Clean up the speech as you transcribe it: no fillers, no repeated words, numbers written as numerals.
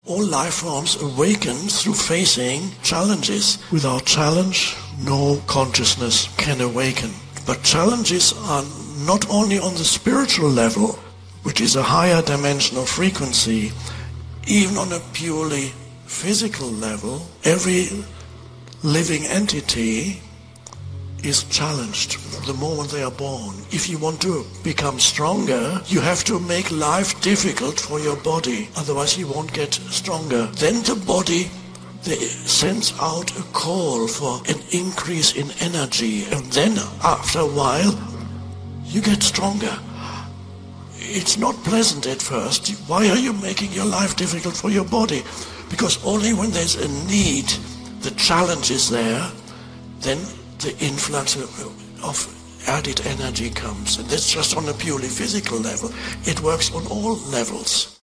All life forms awaken through facing challenges. Without challenge, no consciousness can awaken. But challenges are not only on the spiritual level, which is a higher dimension of frequency, even on a purely physical level, every living entity is challenged the moment they are born. If you want to become stronger, you have to make life difficult for your body, otherwise you won't get stronger. Then the body sends out a call for an increase in energy, and then after a while you get stronger. It's not pleasant at first. Why are you making your life difficult for your body? Because only when there's a need, the challenge is there, then the influx of added energy comes. And that's just on a purely physical level. It works on all levels.